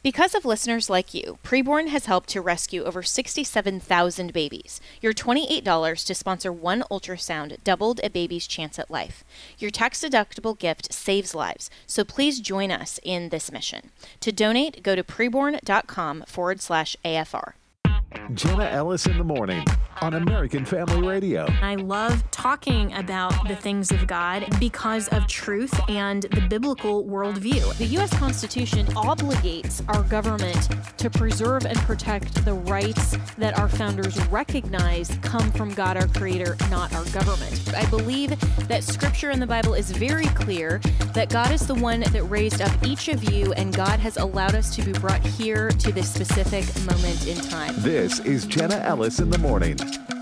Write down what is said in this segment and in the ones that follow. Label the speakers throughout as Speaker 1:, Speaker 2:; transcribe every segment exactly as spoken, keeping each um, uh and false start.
Speaker 1: Because of listeners like you, Preborn has helped to rescue over sixty-seven thousand babies. Your twenty-eight dollars to sponsor one ultrasound doubled a baby's chance at life. Your tax-deductible gift saves lives, so please join us in this mission. To donate, go to preborn.com forward slash AFR.
Speaker 2: Jenna Ellis in the morning on American Family Radio.
Speaker 3: I love talking about the things of God because of truth and the biblical worldview.
Speaker 1: The U S Constitution obligates our government to preserve and protect the rights that our founders recognize come from God, our Creator, not our government. I believe that Scripture in the Bible is very clear that God is the one that raised up each of you, and God has allowed us to be brought here to this specific moment in time.
Speaker 2: This is Jenna Ellis in the morning.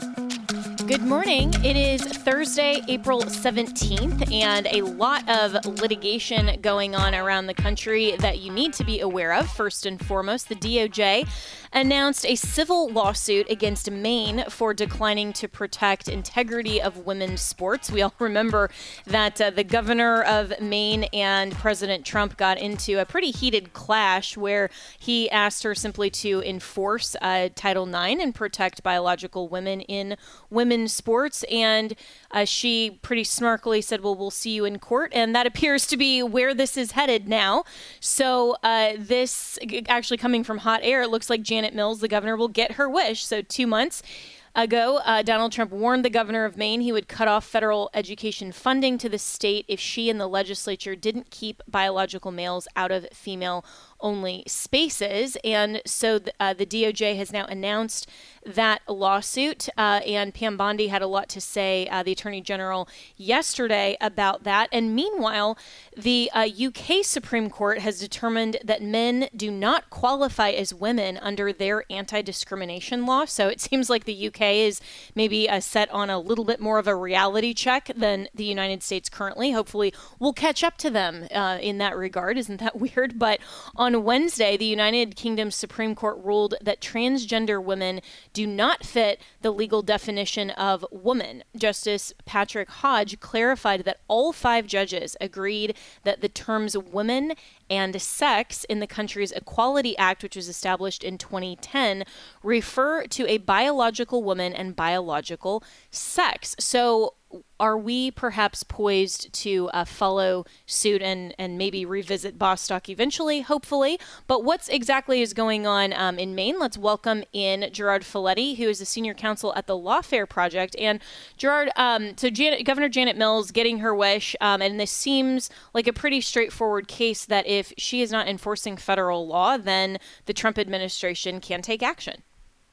Speaker 1: Good morning. It is Thursday, April seventeenth, and a lot of litigation going on around the country that you need to be aware of. First and foremost, the D O J announced a civil lawsuit against Maine for declining to protect integrity of women's sports. We all remember that uh, the governor of Maine and President Trump got into a pretty heated clash where he asked her simply to enforce uh, Title nine and protect biological women in women's sports. And uh, she pretty snarkily said, well, we'll see you in court. And that appears to be where this is headed now. So uh, this actually coming from hot air, it looks like Janet Mills, the governor, will get her wish. So two months ago, uh, Donald Trump warned the governor of Maine he would cut off federal education funding to the state if she and the legislature didn't keep biological males out of female-only spaces. And so th- uh, the D O J has now announced that lawsuit, uh, and Pam Bondi had a lot to say, uh, the Attorney General, yesterday about that. And meanwhile, the uh, U K Supreme Court has determined that men do not qualify as women under their anti-discrimination law. So it seems like the U K is maybe uh, set on a little bit more of a reality check than the United States currently. Hopefully we'll catch up to them uh, in that regard. Isn't that weird? But on Wednesday, the United Kingdom Supreme Court ruled that transgender women do not fit the legal definition of woman. Justice Patrick Hodge clarified that all five judges agreed that the terms woman and sex in the country's Equality Act, which was established in twenty ten, refer to a biological woman and biological sex. So are we perhaps poised to uh, follow suit and, and maybe revisit Bostock eventually, hopefully? But what's exactly is going on um, in Maine? Let's welcome in Gerard Filitti, who is a senior counsel at the Lawfare Project. And Gerard, um, so Janet, Governor Janet Mills getting her wish, um, and this seems like a pretty straightforward case that if she is not enforcing federal law, then the Trump administration can take action.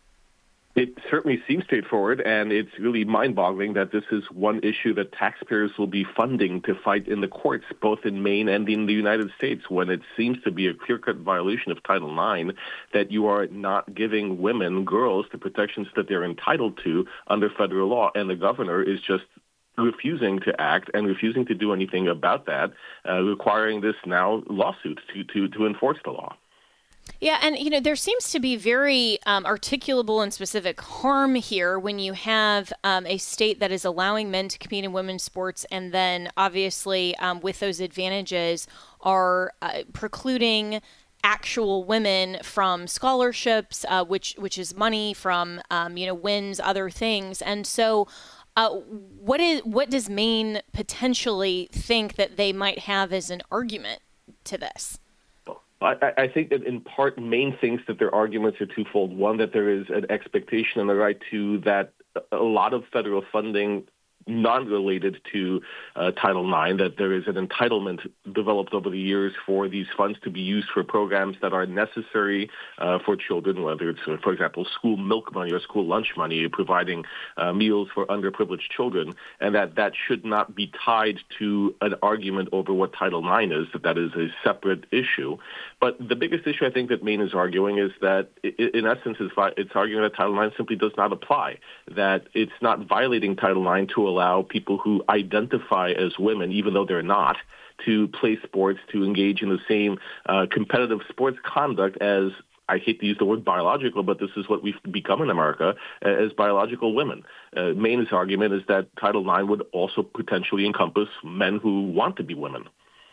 Speaker 4: It certainly seems straightforward, and it's really mind-boggling that this is one issue that taxpayers will be funding to fight in the courts, both in Maine and in the United States, when it seems to be a clear-cut violation of Title nine that you are not giving women, girls, the protections that they're entitled to under federal law, and the governor is just refusing to act and refusing to do anything about that, uh, requiring this now lawsuit to, to, to enforce the law.
Speaker 1: Yeah, and, you know, there seems to be very um, articulable and specific harm here when you have um, a state that is allowing men to compete in women's sports and then obviously um, with those advantages are uh, precluding actual women from scholarships, uh, which which is money from, um, you know, wins, other things. And so uh, what is what does Maine potentially think that they might have as an argument to this?
Speaker 4: I, I think that in part, Maine thinks that their arguments are twofold. One, that there is an expectation and the right to that a lot of federal funding non-related to uh, Title nine, that there is an entitlement developed over the years for these funds to be used for programs that are necessary uh, for children, whether it's, uh, for example, school milk money or school lunch money, providing uh, meals for underprivileged children, and that that should not be tied to an argument over what Title nine is, that that is a separate issue. But the biggest issue I think that Maine is arguing is that, in essence, it's arguing that Title nine simply does not apply, that it's not violating Title nine to allow people who identify as women, even though they're not, to play sports, to engage in the same uh, competitive sports conduct as, I hate to use the word biological, but this is what we've become in America, uh, as biological women. Uh, Maine's argument is that Title nine would also potentially encompass men who want to be women.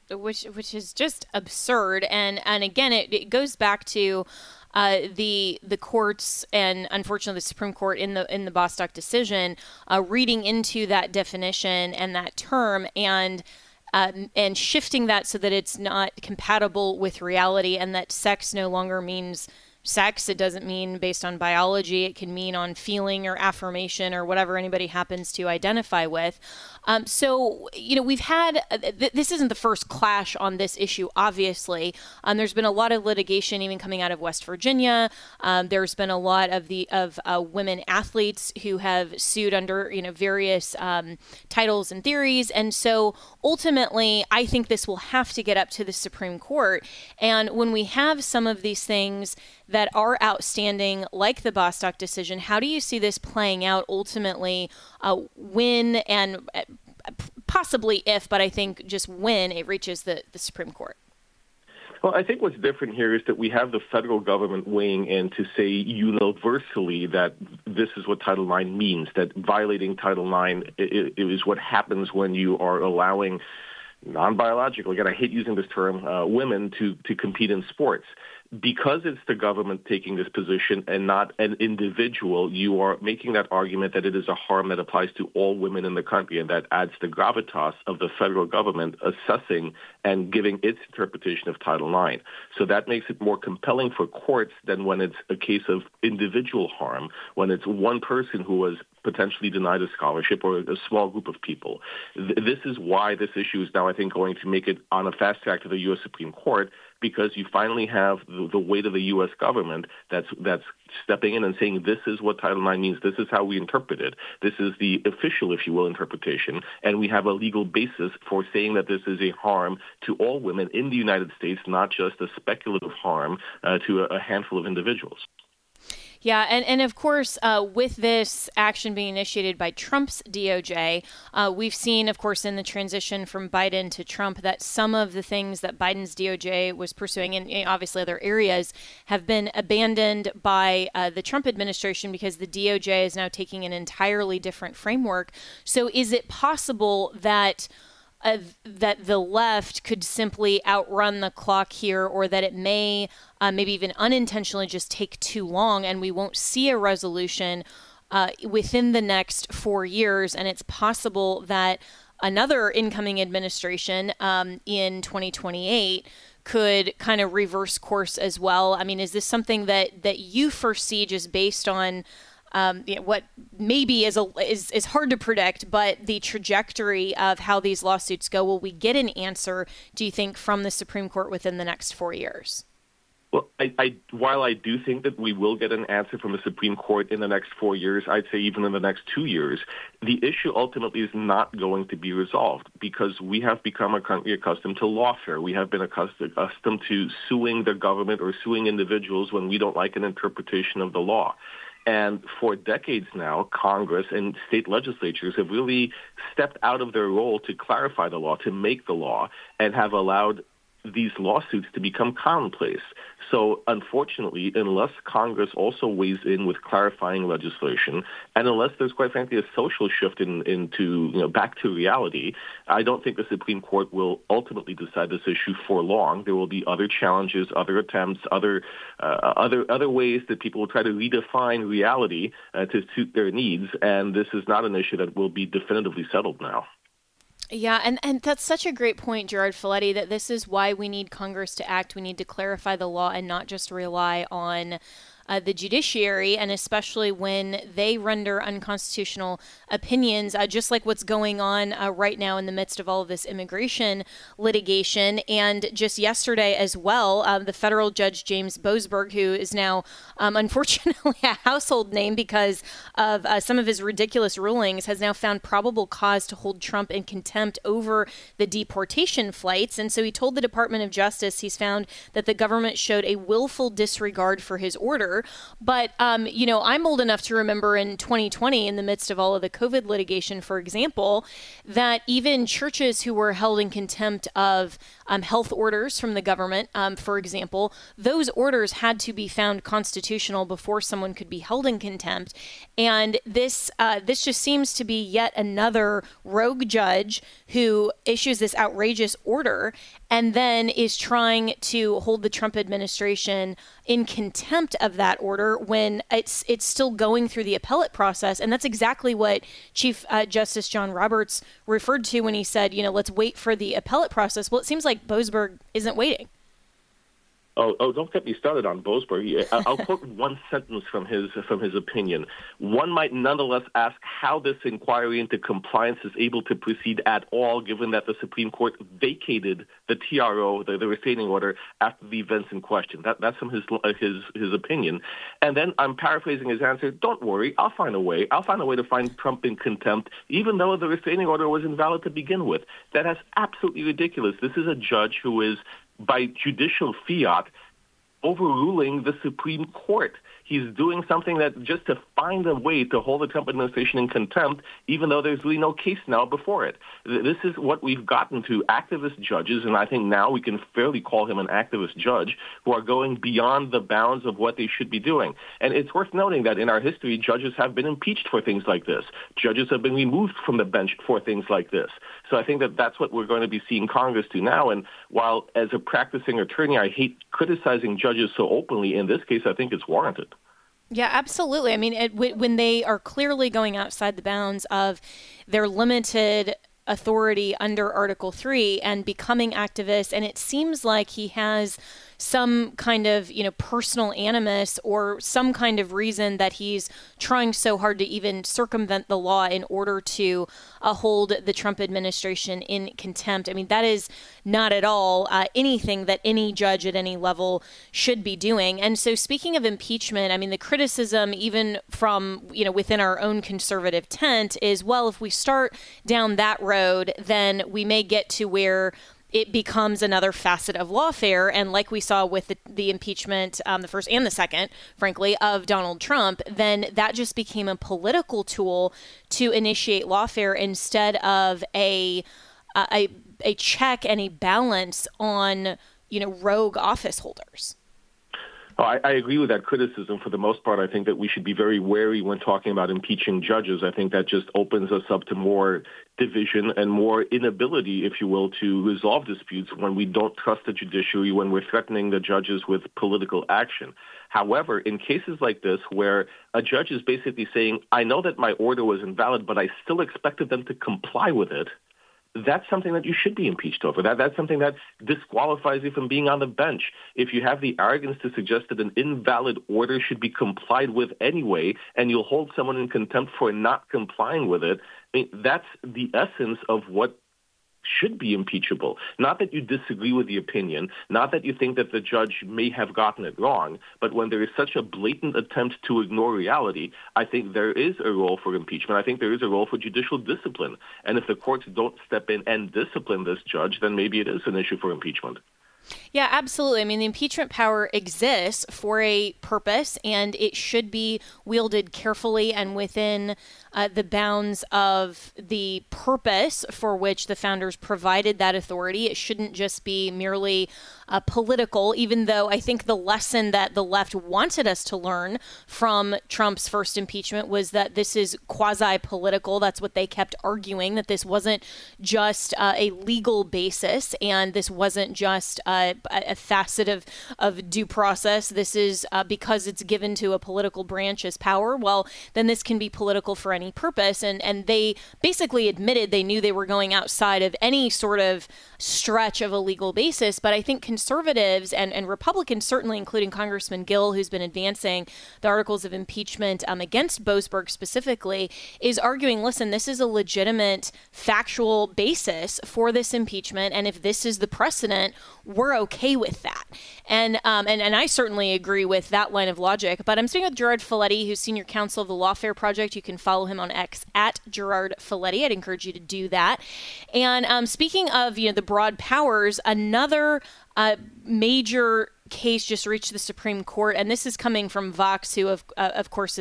Speaker 1: which which is just absurd. And and again, it, it goes back to uh, the the courts and unfortunately the Supreme Court in the in the Bostock decision uh, reading into that definition and that term and. Um, and shifting that so that it's not compatible with reality and that sex no longer means sex. It doesn't mean based on biology. It can mean on feeling or affirmation or whatever anybody happens to identify with. Um, so, you know, we've had, uh, th- this isn't the first clash on this issue, obviously. Um, there's been a lot of litigation even coming out of West Virginia. Um, there's been a lot of the of uh, women athletes who have sued under, you know, various um, titles and theories. And so ultimately, I think this will have to get up to the Supreme Court. And when we have some of these things that are outstanding, like the Bostock decision, how do you see this playing out ultimately uh, when and uh, possibly if, but I think just when it reaches the, the Supreme Court?
Speaker 4: Well, I think what's different here is that we have the federal government weighing in to say universally that this is what Title nine means, that violating Title nine is what happens when you are allowing non-biological, again, I hate using this term, uh, women to, to compete in sports. Because it's the government taking this position and not an individual, you are making that argument that it is a harm that applies to all women in the country, and that adds the gravitas of the federal government assessing and giving its interpretation of Title nine. So that makes it more compelling for courts than when it's a case of individual harm, when it's one person who was potentially denied a scholarship or a small group of people. This is why this issue is now, I think, going to make it on a fast track to the U S Supreme Court, because you finally have the, the weight of the U S government that's that's stepping in and saying this is what Title nine means, this is how we interpret it, this is the official, if you will, interpretation, and we have a legal basis for saying that this is a harm to all women in the United States, not just a speculative harm uh, to a, a handful of individuals.
Speaker 1: Yeah, and, and of course, uh, with this action being initiated by Trump's D O J, uh, we've seen, of course, in the transition from Biden to Trump, that some of the things that Biden's D O J was pursuing, and obviously other areas, have been abandoned by uh, the Trump administration because the D O J is now taking an entirely different framework. So is it possible that Uh, that the left could simply outrun the clock here, or that it may uh, maybe even unintentionally just take too long and we won't see a resolution uh, within the next four years? And it's possible that another incoming administration um, in twenty twenty-eight could kind of reverse course as well. I mean, is this something that, that you foresee just based on Um, you know, what maybe is, a, is is hard to predict, but the trajectory of how these lawsuits go? Will we get an answer, do you think, from the Supreme Court within the next four years?
Speaker 4: Well, I, I, while I do think that we will get an answer from the Supreme Court in the next four years, I'd say even in the next two years, the issue ultimately is not going to be resolved because we have become a country accustomed to lawfare. We have been accustomed, accustomed to suing the government or suing individuals when we don't like an interpretation of the law. And for decades now, Congress and state legislatures have really stepped out of their role to clarify the law, to make the law, and have allowed these lawsuits to become commonplace. So unfortunately, unless Congress also weighs in with clarifying legislation, and unless there's, quite frankly, a social shift in, into, you know, back to reality, I don't think the Supreme Court will ultimately decide this issue for long. There will be other challenges, other attempts, other uh, other other ways that people will try to redefine reality uh, to suit their needs, and this is not an issue that will be definitively settled now.
Speaker 1: Yeah, and, and that's such a great point, Gerard Filitti, that this is why we need Congress to act. We need to clarify the law and not just rely on uh, the judiciary, and especially when they render unconstitutional opinions, uh, just like what's going on uh, right now in the midst of all of this immigration litigation. And just yesterday as well, uh, the federal judge James Boasberg, who is now um, unfortunately a household name because of uh, some of his ridiculous rulings, has now found probable cause to hold Trump in contempt over the deportation flights. And so he told the Department of Justice he's found that the government showed a willful disregard for his order. But, um, you know, I'm old enough to remember in twenty twenty, in the midst of all of the COVID litigation, for example, that even churches who were held in contempt of um, health orders from the government, um, for example, those orders had to be found constitutional before someone could be held in contempt. And this uh, this just seems to be yet another rogue judge who issues this outrageous order. and then is trying to hold the Trump administration in contempt of that order when it's it's still going through the appellate process. And that's exactly what Chief uh, Justice John Roberts referred to when he said, you know, let's wait for the appellate process. Well, it seems like Boasberg isn't waiting.
Speaker 4: Oh, oh, don't get me started on Boasberg. I'll quote one sentence from his from his opinion. One might nonetheless ask how this inquiry into compliance is able to proceed at all, given that the Supreme Court vacated the T R O, the, the restraining order, after the events in question. That, that's from his his his opinion. And then I'm paraphrasing his answer. Don't worry, I'll find a way. I'll find a way to find Trump in contempt, even though the restraining order was invalid to begin with. That is absolutely ridiculous. This is a judge who is, by judicial fiat, overruling the Supreme Court. He's doing something that just to find a way to hold the Trump administration in contempt, even though there's really no case now before it. This is what we've gotten to, activist judges, and I think now we can fairly call him an activist judge, who are going beyond the bounds of what they should be doing. And it's worth noting that in our history, judges have been impeached for things like this. Judges have been removed from the bench for things like this. So I think that that's what we're going to be seeing Congress do now. And while as a practicing attorney, I hate criticizing judges so openly, in this case, I think it's warranted.
Speaker 1: Yeah, absolutely. I mean, it, when they are clearly going outside the bounds of their limited authority under Article three and becoming activists, and it seems like he has some kind of, you know, personal animus or some kind of reason that he's trying so hard to even circumvent the law in order to uh, hold the Trump administration in contempt. I mean, that is not at all uh, anything that any judge at any level should be doing. And so speaking of impeachment, I mean, the criticism even from, you know, within our own conservative tent is, well, if we start down that road, then we may get to where it becomes another facet of lawfare. And like we saw with the, the impeachment, um, the first and the second, frankly, of Donald Trump, then that just became a political tool to initiate lawfare instead of a, a, a check and a balance on, you know, rogue office holders.
Speaker 4: Oh, I, I agree with that criticism for the most part. I think that we should be very wary when talking about impeaching judges. I think that just opens us up to more division and more inability, if you will, to resolve disputes when we don't trust the judiciary, when we're threatening the judges with political action. However, in cases like this, where a judge is basically saying, I know that my order was invalid, but I still expected them to comply with it, that's something that you should be impeached over. That That's something that disqualifies you from being on the bench. If you have the arrogance to suggest that an invalid order should be complied with anyway, and you'll hold someone in contempt for not complying with it, I mean, that's the essence of what should be impeachable. Not that you disagree with the opinion, not that you think that the judge may have gotten it wrong, but when there is such a blatant attempt to ignore reality, I think there is a role for impeachment. I think there is a role for judicial discipline. And if the courts don't step in and discipline this judge, then maybe it is an issue for impeachment.
Speaker 1: Yeah, absolutely. I mean, the impeachment power exists for a purpose, and it should be wielded carefully and within uh, the bounds of the purpose for which the founders provided that authority. It shouldn't just be merely uh, political, even though I think the lesson that the left wanted us to learn from Trump's first impeachment was that this is quasi-political. That's what they kept arguing, that this wasn't just uh, a legal basis, and this wasn't just uh, a facet of, of due process. This is uh, because it's given to a political branch as power. Well, then this can be political for any purpose. And, and they basically admitted they knew they were going outside of any sort of stretch of a legal basis. But I think conservatives and, and Republicans, certainly including Congressman Gill, who's been advancing the articles of impeachment um, against Boasberg specifically, is arguing, listen, this is a legitimate factual basis for this impeachment. And if this is the precedent, we're okay with that. And, um, and and I certainly agree with that line of logic. But I'm speaking with Gerard Filitti, who's senior counsel of the Lawfare Project. You can follow him on X at Gerard Filitti. I'd encourage you to do that. And um, speaking of, you know, the broad powers, another uh, major case just reached the Supreme Court, and this is coming from Vox, who of, uh, of course is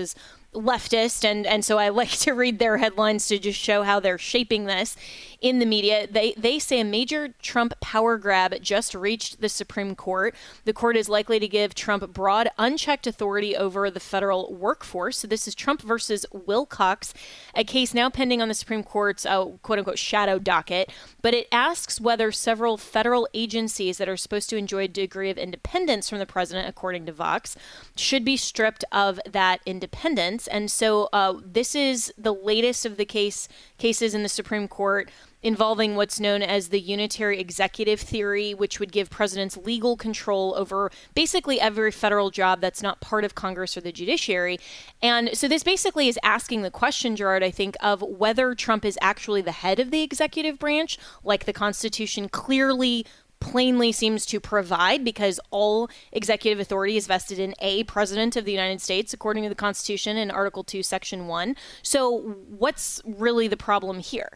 Speaker 1: leftist, and, and so I like to read their headlines to just show how they're shaping this in the media. They they say a major Trump power grab just reached the Supreme Court. The court is likely to give Trump broad, unchecked authority over the federal workforce. So this is Trump versus Wilcox, a case now pending on the Supreme Court's uh, quote-unquote shadow docket. But it asks whether several federal agencies that are supposed to enjoy a degree of independence from the president, according to Vox, should be stripped of that independence. And so uh, this is the latest of the case cases in the Supreme Court involving what's known as the unitary executive theory, which would give presidents legal control over basically every federal job that's not part of Congress or the judiciary. And so this basically is asking the question, Gerard, I think, of whether Trump is actually the head of the executive branch, like the Constitution clearly plainly seems to provide, because all executive authority is vested in a president of the United States, according to the Constitution in Article two, Section one. So what's really the problem here?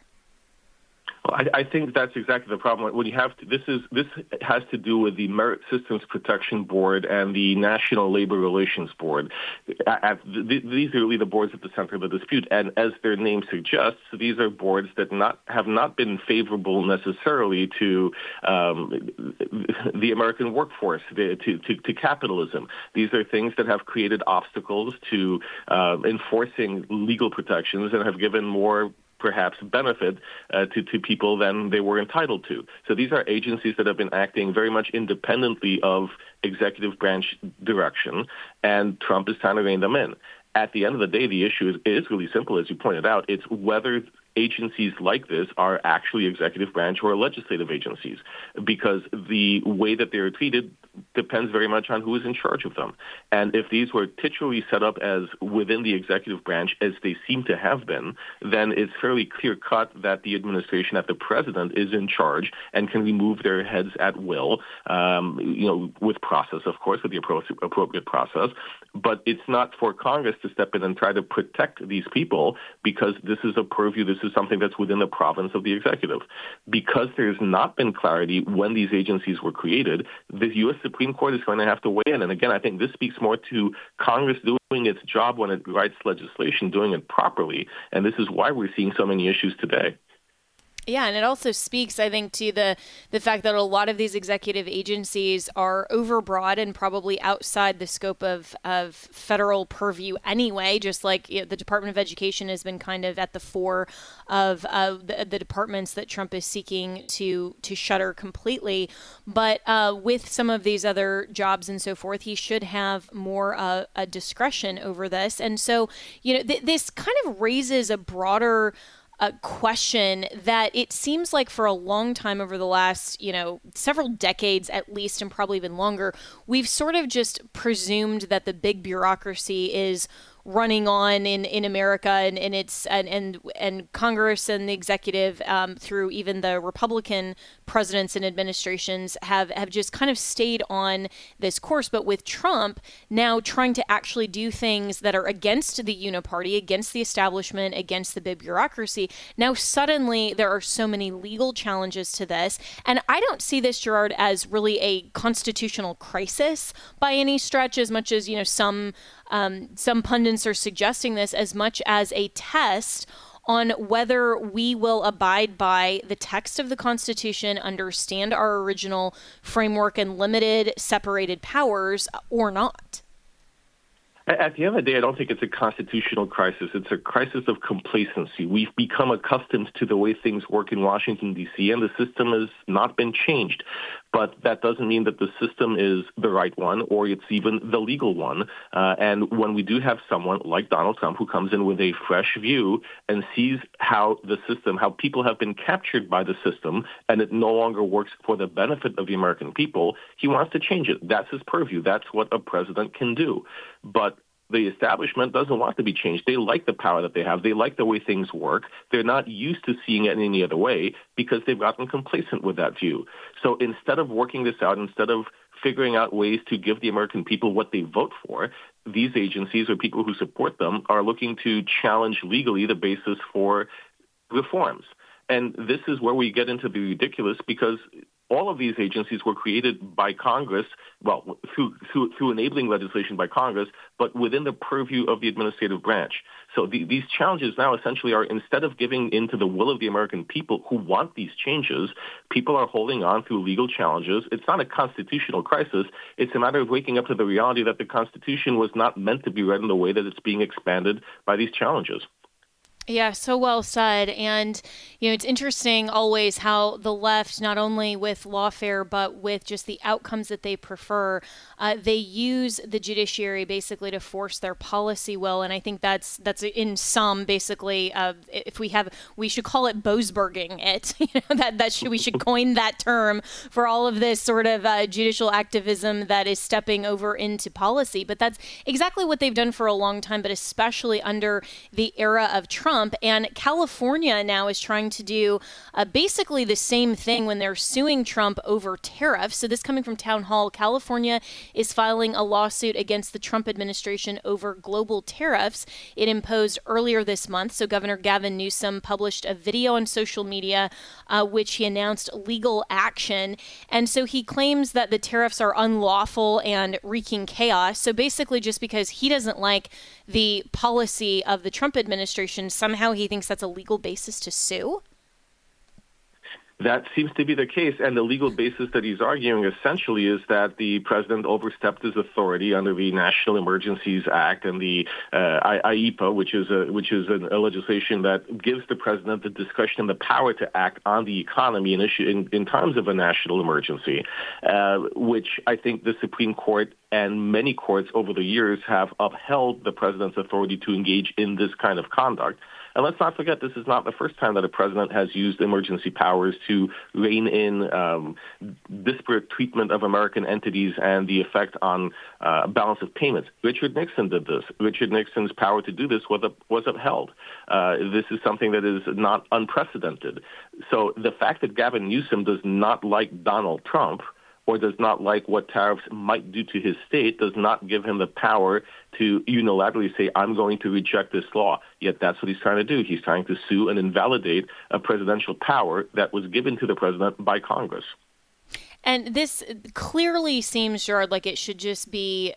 Speaker 4: Well, I, I think that's exactly the problem. When you have to, this is this has to do with the Merit Systems Protection Board and the National Labor Relations Board. At, th- these are really the boards at the center of the dispute, and as their name suggests, these are boards that not have not been favorable necessarily to um, the American workforce, the, to, to to capitalism. These are things that have created obstacles to uh, enforcing legal protections and have given more perhaps benefit uh, to, to people than they were entitled to. So these are agencies that have been acting very much independently of executive branch direction, and Trump is trying to rein them in. At the end of the day, the issue is, is really simple, as you pointed out. It's whether agencies like this are actually executive branch or legislative agencies, because the way that they're treated depends very much on who is in charge of them. And if these were titularly set up as within the executive branch, as they seem to have been, then it's fairly clear-cut that the administration, that the president is in charge and can remove their heads at will, um, you know, with process, of course, with the appropriate process. But it's not for Congress to step in and try to protect these people, because this is a purview, this is something that's within the province of the executive. Because there's not been clarity when these agencies were created, the U S Supreme Court is going to have to weigh in. And again, I think this speaks more to Congress doing its job when it writes legislation, doing it properly. And this is why we're seeing so many issues today.
Speaker 1: Yeah, and it also speaks, I think, to the the fact that a lot of these executive agencies are overbroad and probably outside the scope of, of federal purview anyway, just like, you know, the Department of Education has been kind of at the fore of uh, the, the departments that Trump is seeking to to shutter completely. But uh, with some of these other jobs and so forth, he should have more uh, a discretion over this. And so, you know, th- this kind of raises a broader a question that it seems like for a long time over the last, you know, several decades at least, and probably even longer, we've sort of just presumed that the big bureaucracy is running on in, in America, and, and it's and, and and Congress and the executive um, through even the Republican presidents and administrations have, have just kind of stayed on this course. But with Trump now trying to actually do things that are against the uniparty, against the establishment, against the big bureaucracy, now suddenly there are so many legal challenges to this. And I don't see this, Gerard, as really a constitutional crisis by any stretch, as much as, you know, some Um, some pundits are suggesting this, as much as a test on whether we will abide by the text of the Constitution, understand our original framework and limited separated powers, or not.
Speaker 4: At the end of the day, I don't think it's a constitutional crisis. It's a crisis of complacency. We've become accustomed to the way things work in Washington, D C, and the system has not been changed. But that doesn't mean that the system is the right one, or it's even the legal one. Uh, and when we do have someone like Donald Trump who comes in with a fresh view and sees how the system, how people have been captured by the system, and it no longer works for the benefit of the American people, he wants to change it. That's his purview. That's what a president can do. But the establishment doesn't want to be changed. They like the power that they have. They like the way things work. They're not used to seeing it in any other way because they've gotten complacent with that view. So instead of working this out, instead of figuring out ways to give the American people what they vote for, these agencies or people who support them are looking to challenge legally the basis for reforms. And this is where we get into the ridiculous, because all of these agencies were created by Congress, well, through, through, through enabling legislation by Congress, but within the purview of the administrative branch. So the, these challenges now essentially are, instead of giving in to the will of the American people who want these changes, people are holding on through legal challenges. It's not a constitutional crisis. It's a matter of waking up to the reality that the Constitution was not meant to be read in the way that it's being expanded by these challenges.
Speaker 1: Yeah, so well said. And, you know, it's interesting always how the left, not only with lawfare, but with just the outcomes that they prefer, uh, they use the judiciary basically to force their policy will. And I think that's that's in sum, basically, uh, if we have, we should call it Boasberging it. You know, that, that should, we should coin that term for all of this sort of uh, judicial activism that is stepping over into policy. But that's exactly what they've done for a long time, but especially under the era of Trump. And California now is trying to do uh, basically the same thing when they're suing Trump over tariffs. So this coming from Town Hall, California is filing a lawsuit against the Trump administration over global tariffs it imposed earlier this month. So Governor Gavin Newsom published a video on social media, uh, which he announced legal action. And so he claims that the tariffs are unlawful and wreaking chaos. So basically, just because he doesn't like the policy of the Trump administration, somehow he thinks that's a legal basis to sue?
Speaker 4: That seems to be the case, and the legal basis that he's arguing essentially is that the president overstepped his authority under the National Emergencies Act and the uh, I E P A, which is a which is a, a legislation that gives the president the discretion and the power to act on the economy in issue in, in times of a national emergency, uh, which I think the Supreme Court and many courts over the years have upheld the president's authority to engage in this kind of conduct. And let's not forget, this is not the first time that a president has used emergency powers to rein in um, disparate treatment of American entities and the effect on uh, balance of payments. Richard Nixon did this. Richard Nixon's power to do this was, was upheld. Uh, this is something that is not unprecedented. So the fact that Gavin Newsom does not like Donald Trump or does not like what tariffs might do to his state does not give him the power to unilaterally say, I'm going to reject this law. Yet that's what he's trying to do. He's trying to sue and invalidate a presidential power that was given to the president by Congress.
Speaker 1: And this clearly seems, Gerard, like it should just be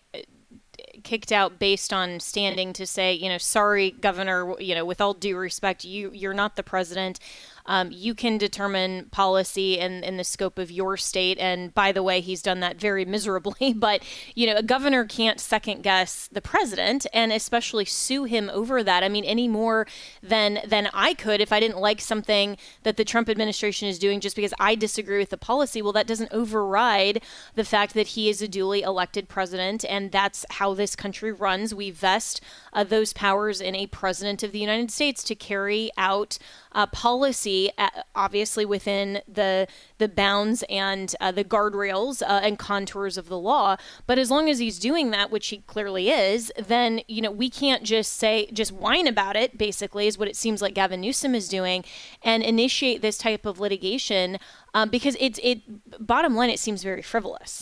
Speaker 1: kicked out based on standing to say, you know, sorry, Governor, you know, with all due respect, you, you're not the president. Um, you can determine policy and in the scope of your state. And by the way, he's done that very miserably. But, you know, a governor can't second guess the president and especially sue him over that. I mean, any more than than I could if I didn't like something that the Trump administration is doing just because I disagree with the policy. Well, that doesn't override the fact that he is a duly elected president. And that's how this country runs. We vest uh, those powers in a president of the United States to carry out uh, policy, uh, obviously within the the bounds and uh, the guardrails uh, and contours of the law. But as long as he's doing that, which he clearly is, then, you know, we can't just say, just whine about it, basically, is what it seems like Gavin Newsom is doing, and initiate this type of litigation um, because it's, it, bottom line, it seems very frivolous.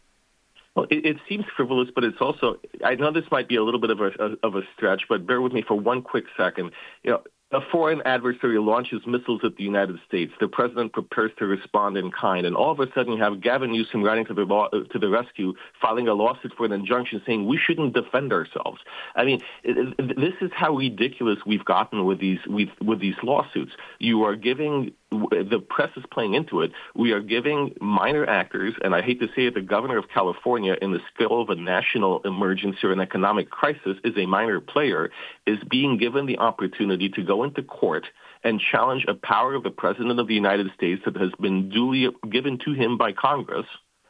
Speaker 4: Well, it, it seems frivolous, but it's also, I know this might be a little bit of a, of a stretch, but bear with me for one quick second. You know, a foreign adversary launches missiles at the United States. The president prepares to respond in kind, and all of a sudden you have Gavin Newsom riding to the law, to the rescue, filing a lawsuit for an injunction saying we shouldn't defend ourselves. I mean, it, it, this is how ridiculous we've gotten with these with, with these lawsuits. You are giving, the press is playing into it. We are giving minor actors, and I hate to say it, the governor of California, in the scale of a national emergency or an economic crisis, is a minor player, is being given the opportunity to go into court and challenge a power of the president of the United States that has been duly given to him by Congress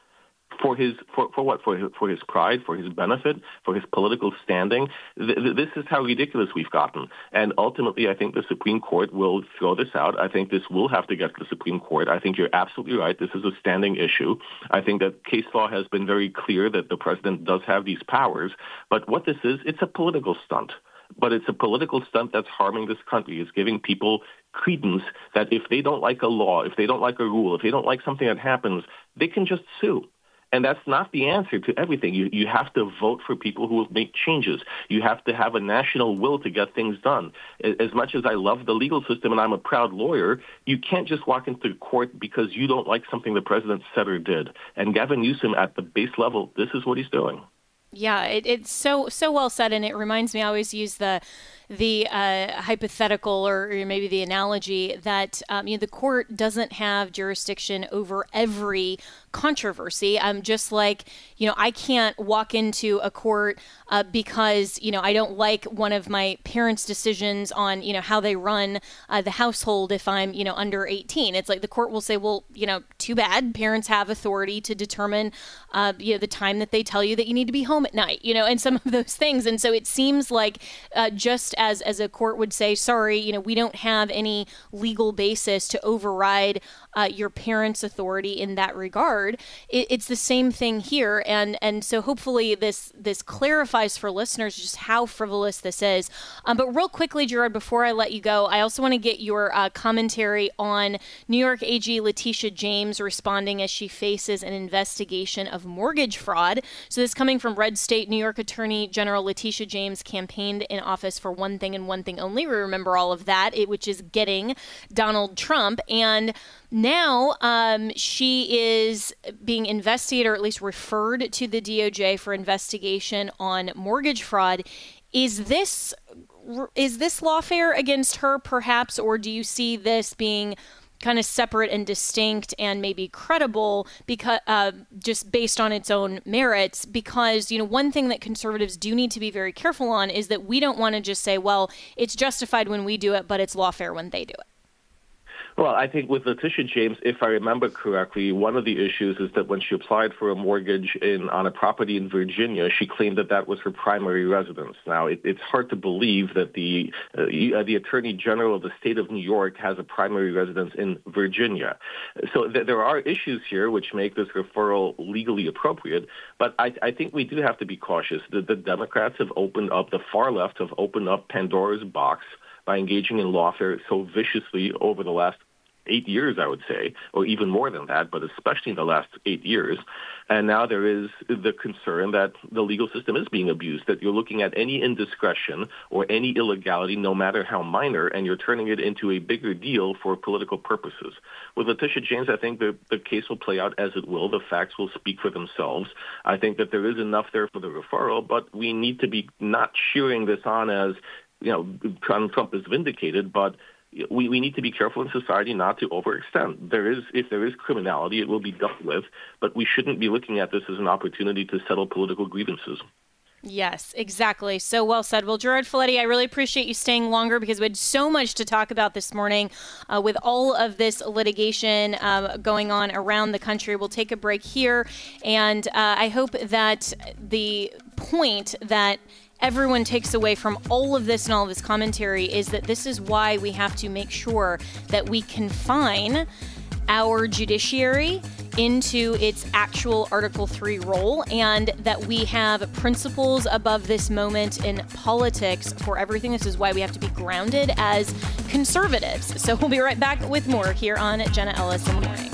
Speaker 4: for his for, for what for his, for his pride, for his benefit, for his political standing. Th- th- this is how ridiculous we've gotten. And ultimately, I think the Supreme Court will throw this out. I think this will have to get to the Supreme Court. I think you're absolutely right. This is a standing issue. I think that case law has been very clear that the president does have these powers. But what this is, it's a political stunt. But it's a political stunt that's harming this country. It's giving people credence that if they don't like a law, if they don't like a rule, if they don't like something that happens, they can just sue. And that's not the answer to everything. You you have to vote for people who will make changes. You have to have a national will to get things done. As much as I love the legal system and I'm a proud lawyer, you can't just walk into court because you don't like something the president said or did. And Gavin Newsom, at the base level, this is what he's doing.
Speaker 1: Yeah, it, it's so so well said, and it reminds me. I always use the the uh, hypothetical or, or maybe the analogy that um, you know the court doesn't have jurisdiction over every controversy. Um, just like you know, I can't walk into a court uh, because you know I don't like one of my parents' decisions on you know how they run uh, the household if I'm you know under eighteen. It's like the court will say, well, you know, too bad. Parents have authority to determine uh, you know the time that they tell you that you need to be home at night. You know, and some of those things. And so it seems like uh, just as as a court would say, sorry, you know, we don't have any legal basis to override uh, your parents' authority in that regard. It, it's the same thing here, and and so hopefully this this clarifies for listeners just how frivolous this is. Um, but real quickly, Gerard, before I let you go, I also want to get your uh, commentary on New York A G Letitia James responding as she faces an investigation of mortgage fraud. So this coming from Red State. New York Attorney General Letitia James campaigned in office for one thing and one thing only. We remember all of that, it, which is getting Donald Trump. And now um, she is being investigated, or at least referred to the D O J for investigation on mortgage fraud. Is this is this lawfare against her, perhaps, or do you see this being kind of separate and distinct and maybe credible because uh, just based on its own merits? Because, you know, one thing that conservatives do need to be very careful on is that we don't want to just say, well, it's justified when we do it, but it's lawfare when they do it.
Speaker 4: Well, I think with Letitia James, if I remember correctly, one of the issues is that when she applied for a mortgage in on a property in Virginia, she claimed that that was her primary residence. Now, it, it's hard to believe that the uh, the Attorney General of the state of New York has a primary residence in Virginia. So th- there are issues here which make this referral legally appropriate, but I, I think we do have to be cautious. The, the Democrats have opened up, the far left have opened up Pandora's box by engaging in lawfare so viciously over the last eight years, I would say, or even more than that, but especially in the last eight years. And now there is the concern that the legal system is being abused, that you're looking at any indiscretion or any illegality, no matter how minor, and you're turning it into a bigger deal for political purposes. With Letitia James, I think the, the case will play out as it will. The facts will speak for themselves. I think that there is enough there for the referral, but we need to be not cheering this on as, you know, Trump is vindicated, but we, we need to be careful in society not to overextend. There is, if there is criminality, it will be dealt with, but we shouldn't be looking at this as an opportunity to settle political grievances.
Speaker 1: Yes, exactly. So well said. Well, Gerard Filitti, I really appreciate you staying longer because we had so much to talk about this morning uh, with all of this litigation uh, going on around the country. We'll take a break here, and uh, I hope that the point that everyone takes away from all of this and all of this commentary is that this is why we have to make sure that we confine our judiciary into its actual Article three role, and that we have principles above this moment in politics for everything. This is why we have to be grounded as conservatives. So we'll be right back with more here on Jenna Ellis in the Morning.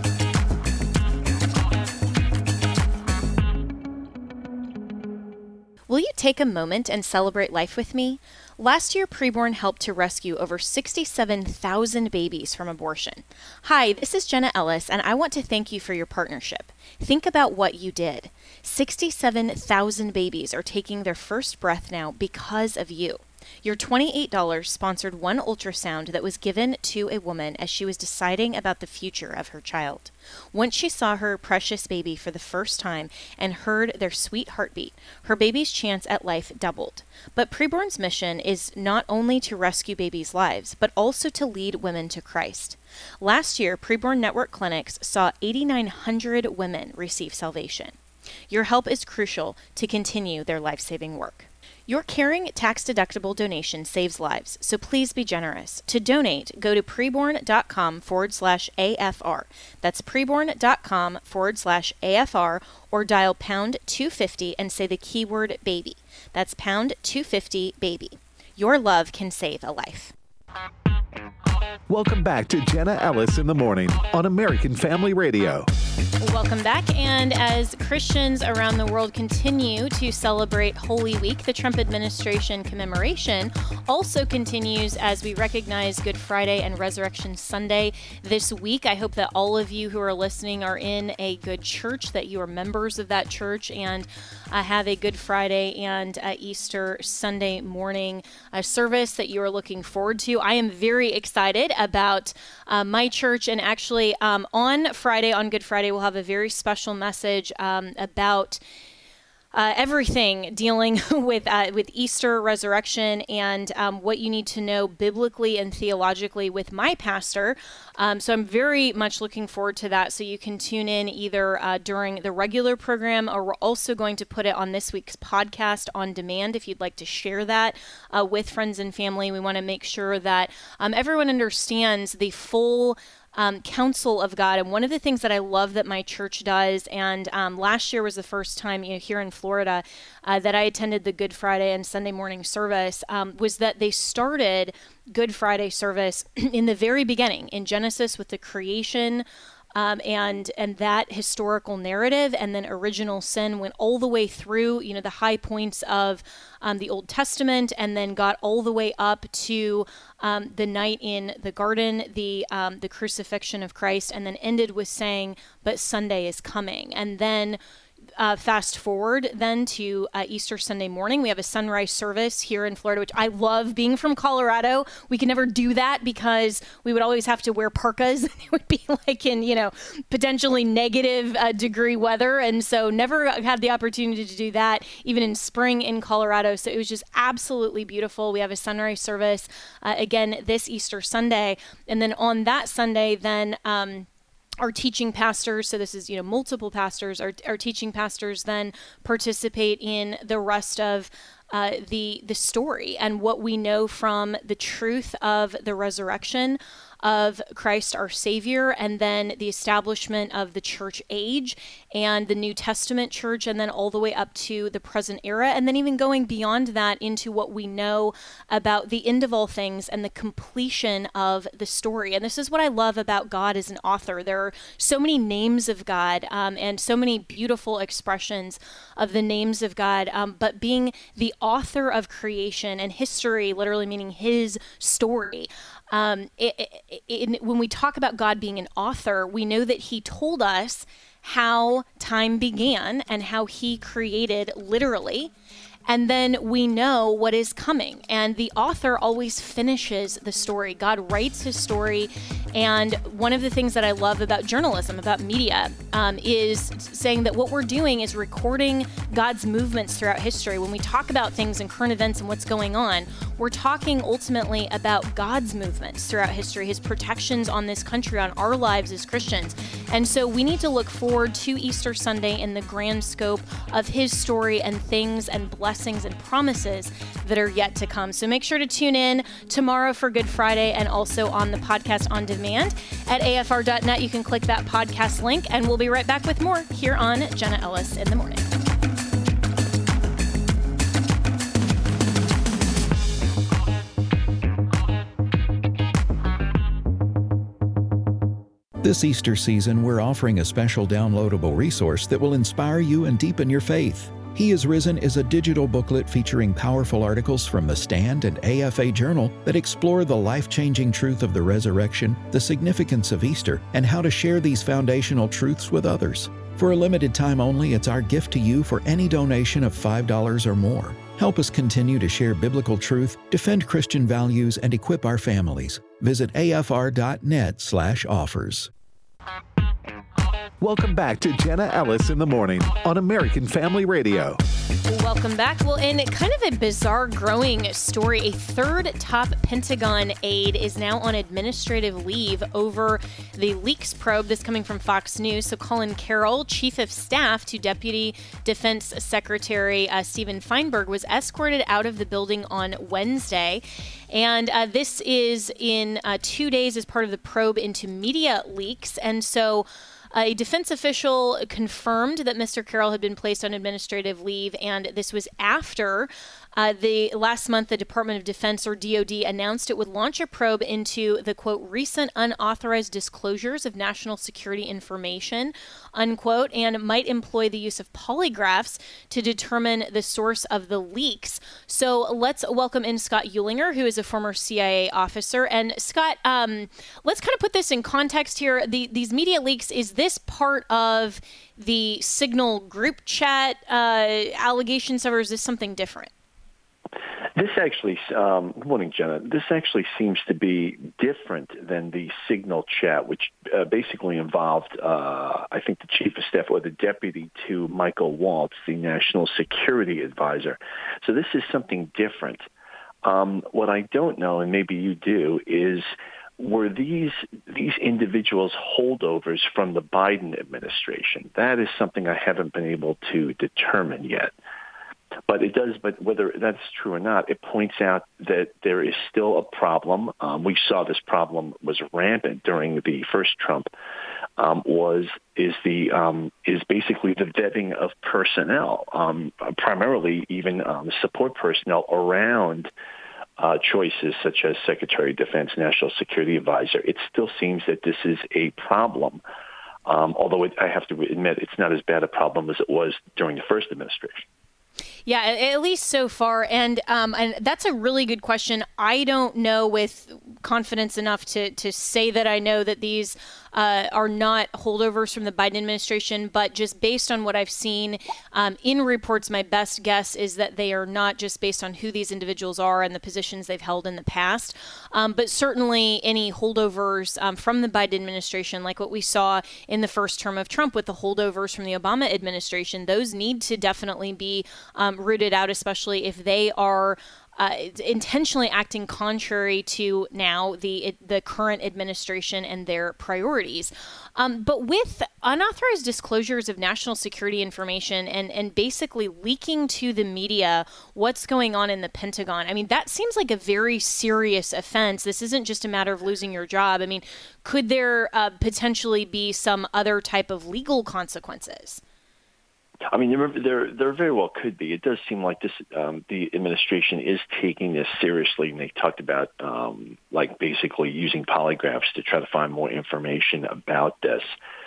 Speaker 1: Will you take a moment and celebrate life with me? Last year, Preborn helped to rescue over sixty-seven thousand babies from abortion. Hi, this is Jenna Ellis, and I want to thank you for your partnership. Think about what you did. sixty-seven thousand babies are taking their first breath now because of you. Your twenty-eight dollars sponsored one ultrasound that was given to a woman as she was deciding about the future of her child. Once she saw her precious baby for the first time and heard their sweet heartbeat, her baby's chance at life doubled. But Preborn's mission is not only to rescue babies' lives, but also to lead women to Christ. Last year, Preborn Network clinics saw eight thousand nine hundred women receive salvation. Your help is crucial to continue their life-saving work. Your caring, tax-deductible donation saves lives, so please be generous. To donate, go to preborn.com forward slash AFR. That's preborn.com forward slash AFR, or dial pound two fifty and say the keyword baby. That's pound two fifty baby. Your love can save a life.
Speaker 2: Welcome back to Jenna Ellis in the Morning on American Family Radio.
Speaker 1: Welcome back. And as Christians around the world continue to celebrate Holy Week, the Trump administration commemoration also continues as we recognize Good Friday and Resurrection Sunday this week. I hope that all of you who are listening are in a good church, that you are members of that church, and uh, have a Good Friday and uh, Easter Sunday morning uh, service that you are looking forward to. I am very excited about uh, my church, and actually um, on Friday, on Good Friday, we'll have a very special message um, about uh, everything dealing with uh, with Easter, resurrection, and um, what you need to know biblically and theologically with my pastor. Um, so I'm very much looking forward to that. So you can tune in either uh, during the regular program, or we're also going to put it on this week's podcast on demand if you'd like to share that uh, with friends and family. We want to make sure that um, everyone understands the full Um, counsel of God. And one of the things that I love that my church does, and um, last year was the first time, you know, here in Florida uh, that I attended the Good Friday and Sunday morning service, um, was that they started Good Friday service in the very beginning in Genesis with the creation Um, and and that historical narrative, and then original sin went all the way through, you know, the high points of um, the Old Testament, and then got all the way up to um, the night in the garden, the um, the crucifixion of Christ, and then ended with saying, "But Sunday is coming." And then Uh, fast forward then to uh, Easter Sunday morning. We have a sunrise service here in Florida, which I love. Being from Colorado, we can never do that because we would always have to wear parkas. It would be like in, you know, potentially negative uh, degree weather. And so never had the opportunity to do that, even in spring in Colorado. So it was just absolutely beautiful. We have a sunrise service uh, again this Easter Sunday. And then on that Sunday, then, um, our teaching pastors, so this is, you know, multiple pastors, our, our teaching pastors then participate in the rest of uh, the the story and what we know from the truth of the resurrection of Christ our Savior, and then the establishment of the church age and the New Testament church, and then all the way up to the present era, and then even going beyond that into what we know about the end of all things and the completion of the story. And this is what I love about God as an author. There are so many names of God um, and so many beautiful expressions of the names of God, um, but being the author of creation and history, literally meaning his story. Um, it, it, it, when we talk about God being an author, we know that he told us how time began and how he created literally. And then we know what is coming. And the author always finishes the story. God writes his story. And one of the things that I love about journalism, about media, um, is saying that what we're doing is recording God's movements throughout history. When we talk about things and current events and what's going on, we're talking ultimately about God's movements throughout history, his protections on this country, on our lives as Christians. And so we need to look forward to Easter Sunday in the grand scope of his story and things and blessings and promises that are yet to come. So make sure to tune in tomorrow for Good Friday, and also on the podcast on demand at A F R dot net. You can click that podcast link, and we'll be right back with more here on Jenna Ellis in the Morning.
Speaker 5: This Easter season, we're offering a special downloadable resource that will inspire you and deepen your faith. He is Risen is a digital booklet featuring powerful articles from The Stand and A F A Journal that explore the life-changing truth of the resurrection, the significance of Easter, and how to share these foundational truths with others. For a limited time only, it's our gift to you for any donation of five dollars or more. Help us continue to share biblical truth, defend Christian values, and equip our families. Visit A F R dot net slash offers.
Speaker 2: Welcome back to Jenna Ellis in the Morning on American Family Radio.
Speaker 1: Welcome back. Well, in kind of a bizarre growing story, a third top Pentagon aide is now on administrative leave over the leaks probe. This coming from Fox News. So Colin Carroll, chief of staff to Deputy Defense Secretary uh, Stephen Feinberg, was escorted out of the building on Wednesday. And uh, this is in uh, two days as part of the probe into media leaks. And so A defense official confirmed that Mister Carroll had been placed on administrative leave, and this was after Uh, the last month, the Department of Defense, or D O D, announced it would launch a probe into the, quote, recent unauthorized disclosures of national security information, unquote, and might employ the use of polygraphs to determine the source of the leaks. So let's welcome in Scott Uehlinger, who is a former C I A officer. And Scott, um, let's kind of put this in context here. The, these media leaks, is this part of the Signal group chat uh, allegations, or is this something different?
Speaker 6: This actually, um, good morning, Jenna. This actually seems to be different than the Signal chat, which uh, basically involved, uh, I think, the chief of staff or the deputy to Michael Waltz, the national security advisor. So this is something different. Um, what I don't know, and maybe you do, is were these these individuals holdovers from the Biden administration? That is something I haven't been able to determine yet. But it does, but whether that's true or not, it points out that there is still a problem. Um, we saw this problem was rampant during the first Trump, um, was is the um, is basically the vetting of personnel, um, primarily even um, support personnel around uh, choices such as Secretary of Defense, National Security Advisor. It still seems that this is a problem, um, although it, I have to admit it's not as bad a problem as it was during the first administration.
Speaker 1: Yeah, at least so far. And um, and that's a really good question. I don't know with confidence enough to, to say that I know that these uh, are not holdovers from the Biden administration, but just based on what I've seen um, in reports, my best guess is that they are not, just based on who these individuals are and the positions they've held in the past. Um, but certainly any holdovers um, from the Biden administration, like what we saw in the first term of Trump with the holdovers from the Obama administration, those need to definitely be um, rooted out, especially if they are uh, intentionally acting contrary to now the the current administration and their priorities. Um, but with unauthorized disclosures of national security information and, and basically leaking to the media what's going on in the Pentagon, I mean, that seems like a very serious offense. This isn't just a matter of losing your job. I mean, could there uh, potentially be some other type of legal consequences?
Speaker 6: I mean, there, there, there very well could be. It does seem like this. Um, the administration is taking this seriously, and they talked about, um, like, basically using polygraphs to try to find more information about this.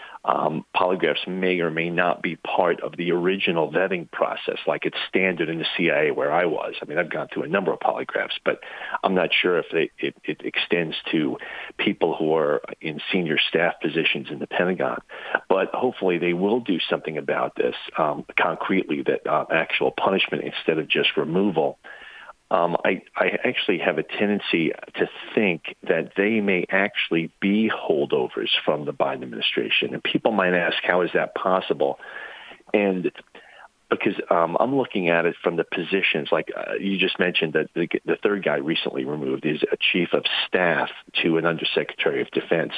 Speaker 6: Um, polygraphs may or may not be part of the original vetting process, like it's standard in the C I A where I was. I mean, I've gone through a number of polygraphs, but I'm not sure if they, it, it extends to people who are in senior staff positions in the Pentagon. But hopefully they will do something about this um, concretely, that uh, actual punishment instead of just removal. Um, I, I actually have a tendency to think that they may actually be holdovers from the Biden administration. And people might ask, how is that possible? And because um, I'm looking at it from the positions, like uh, you just mentioned that the, the third guy recently removed is a chief of staff to an undersecretary of defense.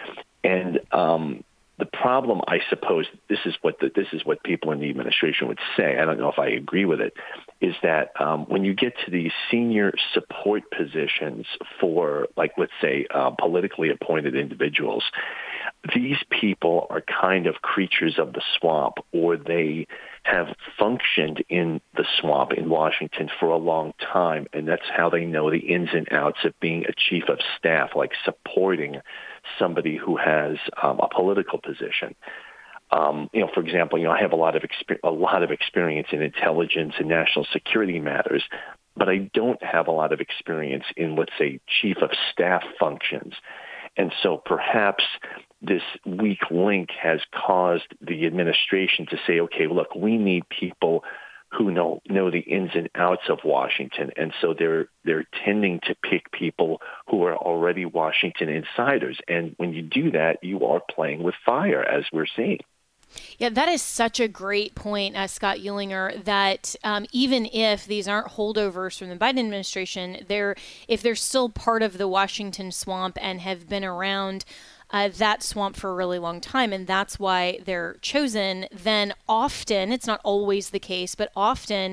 Speaker 6: And um, the problem, I suppose, this is what the, this is what people in the administration would say. I don't know if I agree with it. Is that um, when you get to these senior support positions for, like, let's say, uh, politically appointed individuals, these people are kind of creatures of the swamp, or they have functioned in the swamp in Washington for a long time, and that's how they know the ins and outs of being a chief of staff, like supporting somebody who has um, a political position. Um, you know, for example, you know, I have a lot of exper- a lot of experience in intelligence and national security matters, but I don't have a lot of experience in, let's say, chief of staff functions. And so perhaps this weak link has caused the administration to say, okay, look, we need people who know know the ins and outs of Washington, and so they're they're tending to pick people who are already Washington insiders. And when you do that, you are playing with fire, as we're seeing.
Speaker 1: Yeah, that is such a great point, uh, Scott Uehlinger, that um, even if these aren't holdovers from the Biden administration, they're if they're still part of the Washington swamp and have been around Uh, that swamp for a really long time, and that's why they're chosen, then often, it's not always the case, but often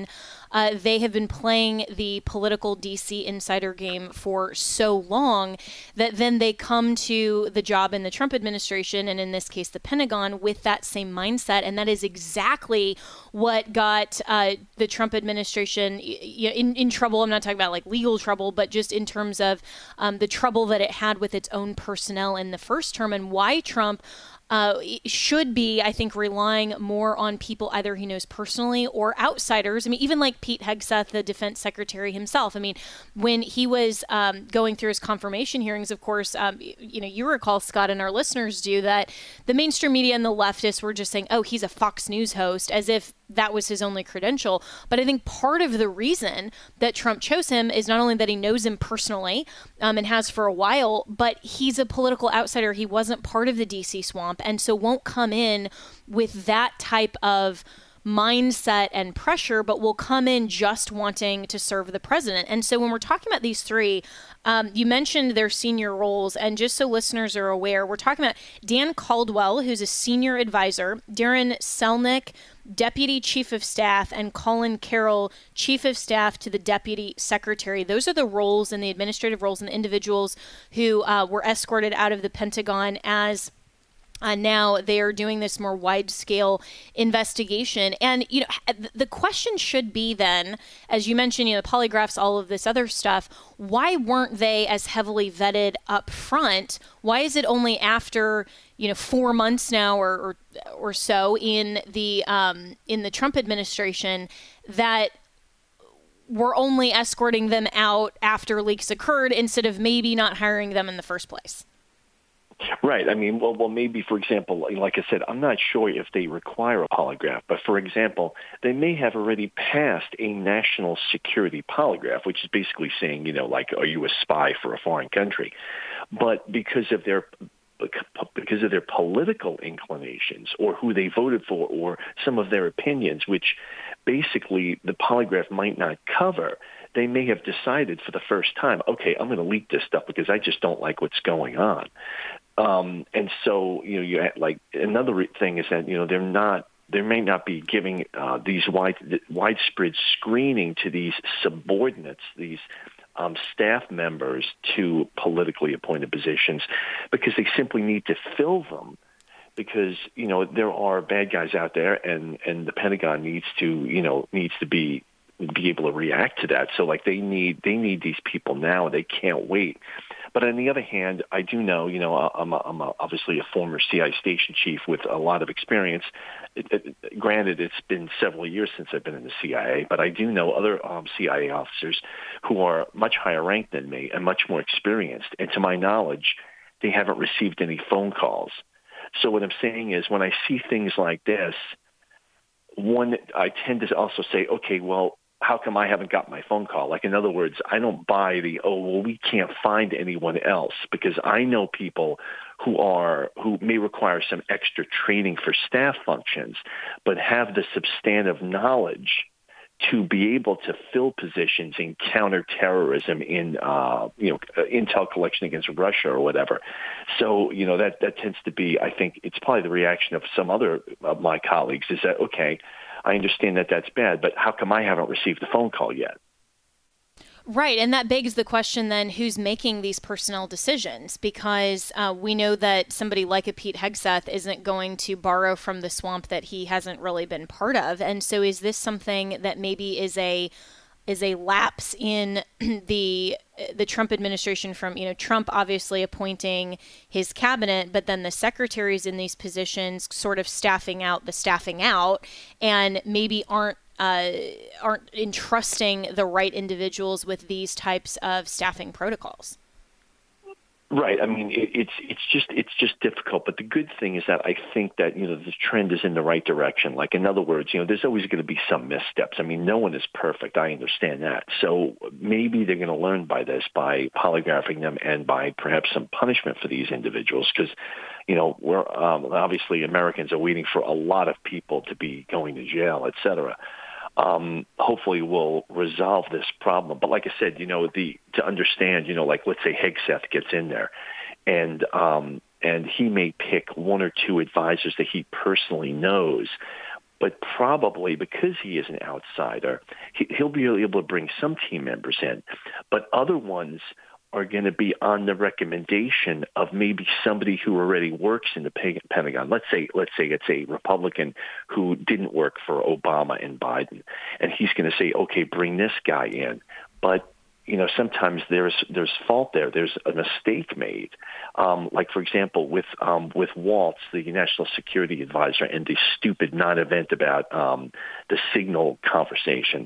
Speaker 1: uh, they have been playing the political D C insider game for so long that then they come to the job in the Trump administration, and in this case, the Pentagon, with that same mindset. And that is exactly what got uh, the Trump administration in, in trouble. I'm not talking about like legal trouble, but just in terms of um, the trouble that it had with its own personnel in the first term, and why Trump Uh, should be, I think, relying more on people either he knows personally or outsiders. I mean, even like Pete Hegseth, the defense secretary himself. I mean, when he was um, going through his confirmation hearings, of course, um, you know, you recall, Scott, and our listeners do, that the mainstream media and the leftists were just saying, oh, he's a Fox News host, as if that was his only credential. But I think part of the reason that Trump chose him is not only that he knows him personally um, and has for a while, but he's a political outsider. He wasn't part of the D C swamp, and so won't come in with that type of mindset and pressure, but will come in just wanting to serve the president. And so when we're talking about these three, um, you mentioned their senior roles, and just so listeners are aware, we're talking about Dan Caldwell, who's a senior advisor, Darren Selnick, Deputy Chief of Staff, and Colin Carroll, Chief of Staff to the Deputy Secretary. Those are the roles and the administrative roles and the individuals who uh, were escorted out of the Pentagon as Uh, now they are doing this more wide-scale investigation. And, you know, the question should be then, as you mentioned, you know, the polygraphs, all of this other stuff, why weren't they as heavily vetted up front? Why is it only after, you know, four months now or or, or so in the um, in the Trump administration that we're only escorting them out after leaks occurred instead of maybe not hiring them in the first place?
Speaker 6: Right. I mean, well, well, maybe, for example, like I said, I'm not sure if they require a polygraph, but for example, they may have already passed a national security polygraph, which is basically saying, you know, like, are you a spy for a foreign country? But because of their because of their political inclinations or who they voted for or some of their opinions, which basically the polygraph might not cover, they may have decided for the first time, okay, I'm going to leak this stuff because I just don't like what's going on. Um, and so, you know, you had, like another thing is that, you know, they're not, they may not be giving uh, these wide, widespread screening to these subordinates, these um, staff members to politically appointed positions, because they simply need to fill them. Because, you know, there are bad guys out there, and, and the Pentagon needs to, you know, needs to be be able to react to that. So, like, they need they need these people now. They can't wait. But on the other hand, I do know, you know, I'm, a, I'm a, obviously a former C I A station chief with a lot of experience. It, it, granted, it's been several years since I've been in the C I A, but I do know other um, C I A officers who are much higher ranked than me and much more experienced. And to my knowledge, they haven't received any phone calls. So what I'm saying is, when I see things like this, one, I tend to also say, okay, well, how come I haven't got my phone call? Like, in other words, I don't buy the, oh, well, we can't find anyone else, because I know people who are, who may require some extra training for staff functions, but have the substantive knowledge to be able to fill positions in counterterrorism, in uh, you know, intel collection against Russia or whatever. So, you know, that, that tends to be, I think it's probably the reaction of some other of my colleagues, is that, okay, I understand that that's bad, but how come I haven't received a phone call yet?
Speaker 1: Right. And that begs the question then, who's making these personnel decisions? Because uh, we know that somebody like a Pete Hegseth isn't going to borrow from the swamp that he hasn't really been part of. And so is this something that maybe is a is a lapse in the the Trump administration from, you know, Trump obviously appointing his cabinet, but then the secretaries in these positions sort of staffing out the staffing out, and maybe aren't uh, aren't entrusting the right individuals with these types of staffing protocols.
Speaker 6: Right. I mean, it, it's it's just it's just difficult. But the good thing is that I think that, you know, the trend is in the right direction. Like, in other words, you know, there's always going to be some missteps. I mean, no one is perfect. I understand that. So maybe they're going to learn by this, by polygraphing them, and by perhaps some punishment for these individuals. Because, you know, we're um, obviously Americans are waiting for a lot of people to be going to jail, et cetera. Um, hopefully we'll resolve this problem. But like I said, you know, the to understand, you know, like, let's say Hegseth gets in there, and um, and he may pick one or two advisors that he personally knows. But probably because he is an outsider, he, he'll be able to bring some team members in. But other ones are going to be on the recommendation of maybe somebody who already works in the Pentagon. Let's say, let's say it's a Republican who didn't work for Obama and Biden, and he's going to say, okay, bring this guy in. But you know, sometimes there's there's fault there. There's a mistake made. Um, like, for example, with um, with Waltz, the National Security Advisor, and the stupid non-event about um, the signal conversations.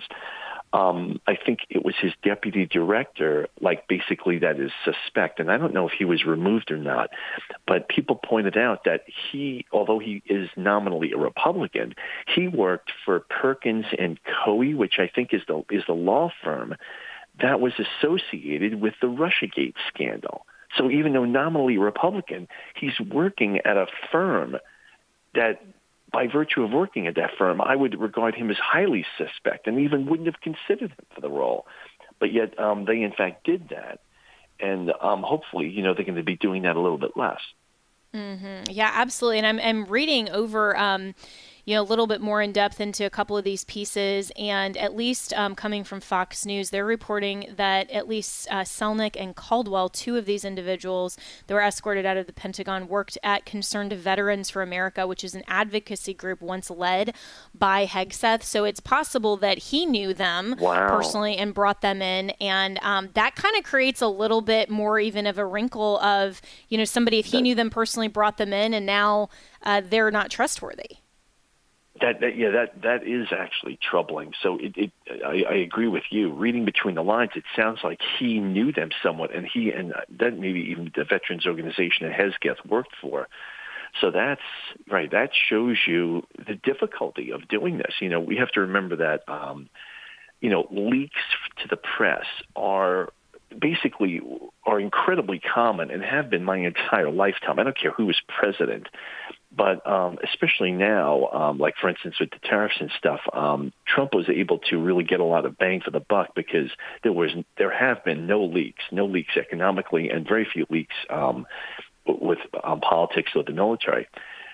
Speaker 6: Um, I think it was his deputy director, like basically that is suspect. And I don't know if he was removed or not, but people pointed out that he, although he is nominally a Republican, he worked for Perkins and Coie, which I think is the is the law firm that was associated with the Russiagate scandal. So even though nominally Republican, he's working at a firm that, by virtue of working at that firm, I would regard him as highly suspect and even wouldn't have considered him for the role. But yet um, they, in fact, did that. And um, hopefully, you know, they're going to be doing that a little bit less.
Speaker 1: Mm-hmm. Yeah, absolutely. And I'm, I'm reading over, um, you know, a little bit more in depth into a couple of these pieces. And at least um, coming from Fox News, they're reporting that at least uh, Selnick and Caldwell, two of these individuals that were escorted out of the Pentagon, worked at Concerned Veterans for America, which is an advocacy group once led by Hegseth. So it's possible that he knew them
Speaker 6: wow.
Speaker 1: personally and brought them in. And um, that kind of creates a little bit more even of a wrinkle of, you know, somebody, if he knew them personally, brought them in, and now uh, they're not trustworthy.
Speaker 6: That, that yeah, that that is actually troubling. So it, it I, I agree with you. Reading between the lines, it sounds like he knew them somewhat, and he and then maybe even the veterans organization that Hegseth worked for. So that's right. That shows you the difficulty of doing this. You know, we have to remember that um, you know, leaks to the press are basically are incredibly common and have been my entire lifetime. I don't care who is president. But um, especially now, um, like, for instance, with the tariffs and stuff, um, Trump was able to really get a lot of bang for the buck because there was there have been no leaks, no leaks economically, and very few leaks um, with um, politics or the military.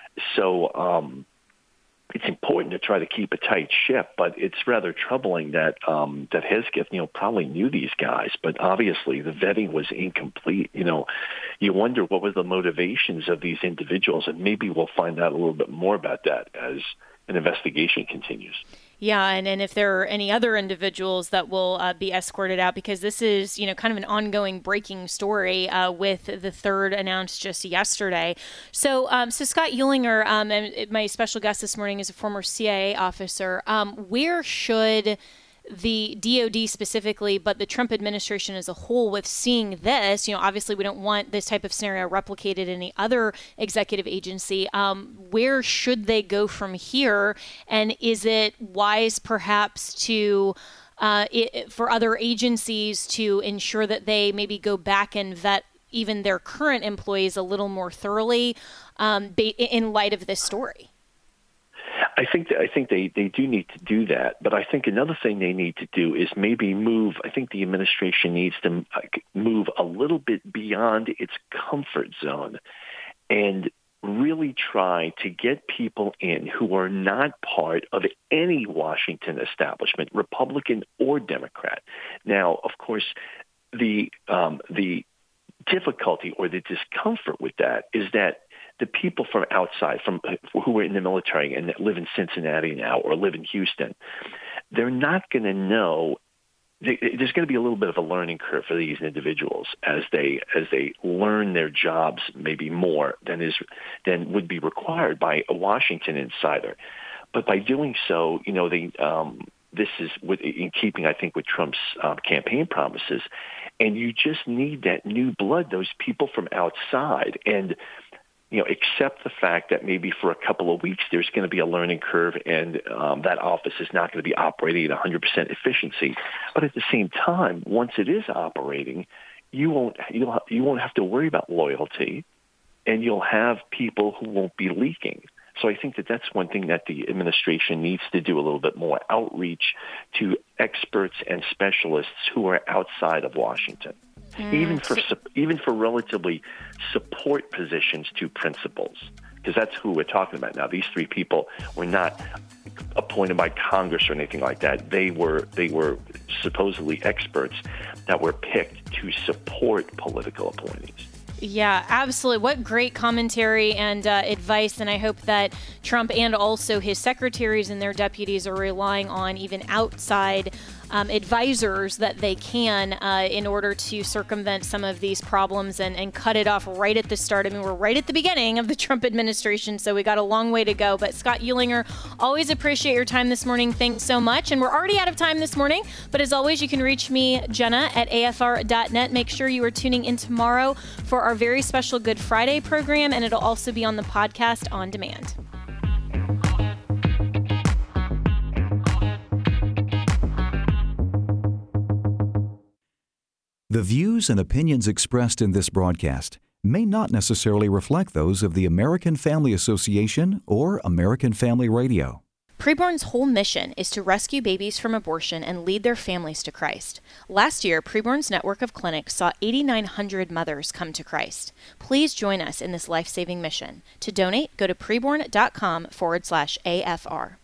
Speaker 6: So um, it's important to try to keep a tight ship, but it's rather troubling that um, that Hegseth, you know, probably knew these guys, but obviously the vetting was incomplete. You know, you wonder what were the motivations of these individuals, and maybe we'll find out a little bit more about that as an investigation continues.
Speaker 1: Yeah, and, and if there are any other individuals that will uh, be escorted out, because this is, you know, kind of an ongoing breaking story uh, with the third announced just yesterday. So, um, so Scott Uhlinger, um, and my special guest this morning is a former C I A officer. Um, where should the D O D specifically, but the Trump administration as a whole, with seeing this, you know, obviously we don't want this type of scenario replicated in any other executive agency. Um, where should they go from here? And is it wise perhaps to, uh, it, for other agencies to ensure that they maybe go back and vet even their current employees a little more thoroughly um, in light of this story?
Speaker 6: I think that, I think they, they do need to do that, but I think another thing they need to do is maybe move. I think the administration needs to move a little bit beyond its comfort zone and really try to get people in who are not part of any Washington establishment, Republican or Democrat. Now, of course, the um, the difficulty or the discomfort with that is that the people from outside, from who are in the military and that live in Cincinnati now or live in Houston, they're not going to know. There's going to be a little bit of a learning curve for these individuals as they as they learn their jobs maybe more than is than would be required by a Washington insider. But by doing so, you know, they um, this is with, in keeping, I think, with Trump's uh, campaign promises. And you just need that new blood, those people from outside, and you know, accept the fact that maybe for a couple of weeks there's going to be a learning curve, and um, that office is not going to be operating at one hundred percent efficiency. But at the same time, once it is operating, you won't you'll you won't have to worry about loyalty, and you'll have people who won't be leaking. So I think that that's one thing that the administration needs to do a little bit more outreach to experts and specialists who are outside of Washington. Mm. Even for even for relatively support positions to principals, because that's who we're talking about now. These three people were not appointed by Congress or anything like that. They were they were supposedly experts that were picked to support political appointees.
Speaker 1: Yeah, absolutely. What great commentary and uh, advice. And I hope that Trump and also his secretaries and their deputies are relying on even outside um, advisors that they can uh, in order to circumvent some of these problems and, and cut it off right at the start. I mean, we're right at the beginning of the Trump administration, so we got a long way to go. But Scott Uhlinger, always appreciate your time this morning. Thanks so much. And we're already out of time this morning. But as always, you can reach me, Jenna, at A F R dot net. Make sure you are tuning in tomorrow for our very special Good Friday program, and it'll also be on the podcast on demand.
Speaker 7: The views and opinions expressed in this broadcast may not necessarily reflect those of the American Family Association or American Family Radio.
Speaker 1: Preborn's whole mission is to rescue babies from abortion and lead their families to Christ. Last year, Preborn's network of clinics saw eight thousand nine hundred mothers come to Christ. Please join us in this life-saving mission. To donate, go to preborn.com forward slash AFR.